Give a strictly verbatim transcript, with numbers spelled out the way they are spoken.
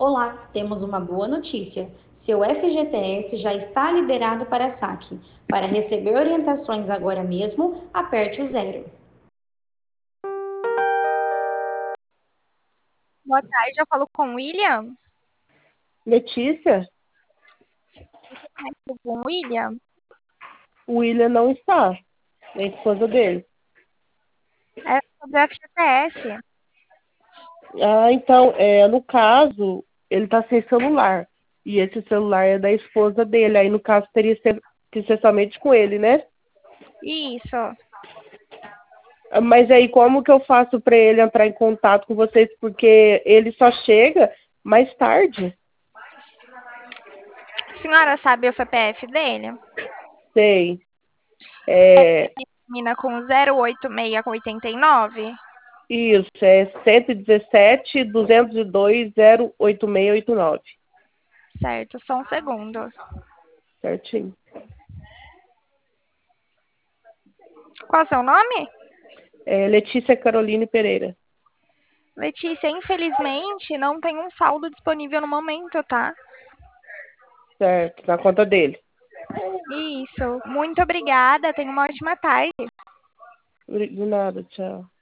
Olá, temos uma boa notícia. Seu F G T S já está liberado para saque. Para receber orientações agora mesmo, aperte o zero. Boa tarde, eu falo com o William. Letícia, Com o William? o William não está. É a esposa dele. É sobre o F G T S. Ah, então, é, no caso, ele tá sem celular. E esse celular é da esposa dele. Aí, no caso, teria que ser, que ser somente com ele, né? Isso. Ah, mas aí, como que eu faço para ele entrar em contato com vocês? Porque ele só chega mais tarde. A senhora sabe o C P F dele? Sei. É, Termina com zero oito seis com oitenta e nove? isso, é cento e dezessete, duzentos e dois, zero oito seis oito nove. Certo, só um segundo. Certinho. Qual é o seu nome? É Letícia Caroline Pereira. Letícia, infelizmente não tem um saldo disponível no momento, tá? Certo, na conta dele. Isso. Muito obrigada. Tenha uma ótima tarde. De nada, tchau.